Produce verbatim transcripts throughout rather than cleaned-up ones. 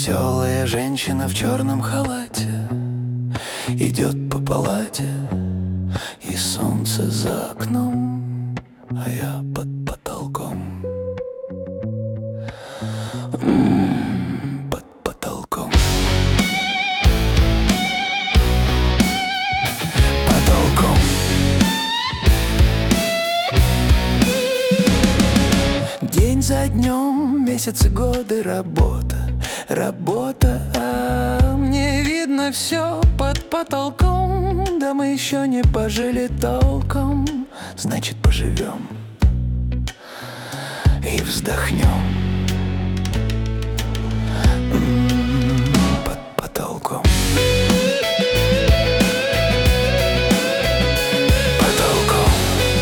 Веселая женщина в черном халате идет по палате, и солнце за окном, а я под потолком. М-м, под потолком. Потолком. День за днем, месяцы, годы, работа, работа, а мне видно все под потолком. Да мы еще не пожили толком, значит поживем и вздохнем. М-м, под потолком. Потолком.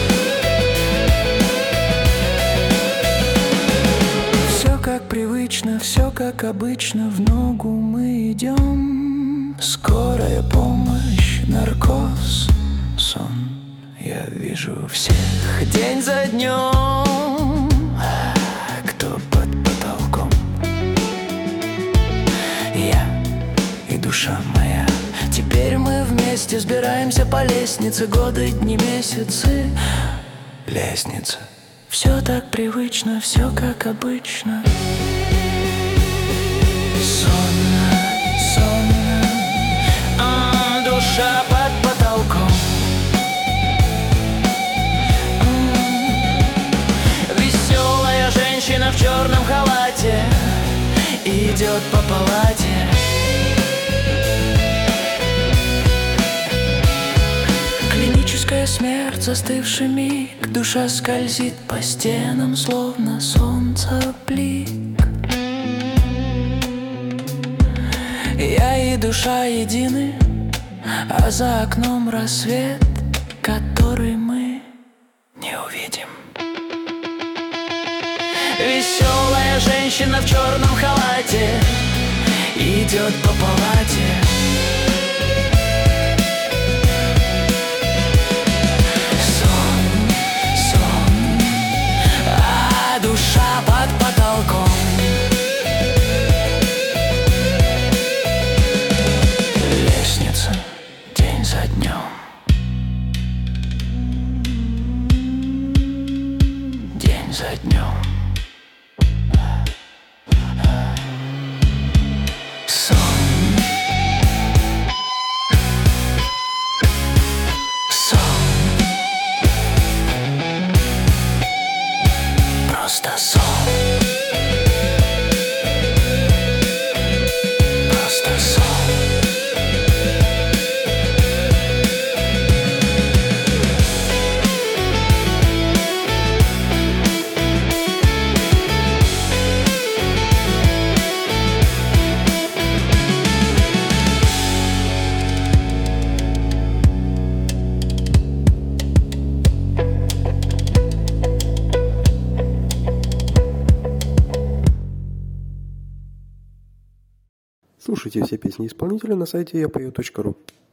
Все как привычно, все как обычно, в ногу мы идем. Скорая помощь, наркоз, сон, я вижу всех день за днем. Кто под потолком? Я и душа моя. Теперь мы вместе взбираемся по лестнице. Годы, дни, месяцы. Лестница. Все так привычно, все как обычно. Сонно, сонно, а, душа под потолком. Веселая женщина в черном халате идет по палате. Клиническая смерть, застывший миг. Душа скользит по стенам, словно солнце блик. Я и душа едины, а за окном рассвет, который мы не увидим. Веселая женщина в черном халате идет по палате. Сон, сон, а душа под потолком. Лестница, день за днем. День за днем. Сон. Сон. Просто сон. Просто сон. Слушайте все песни исполнителя на сайте я пою точка ру.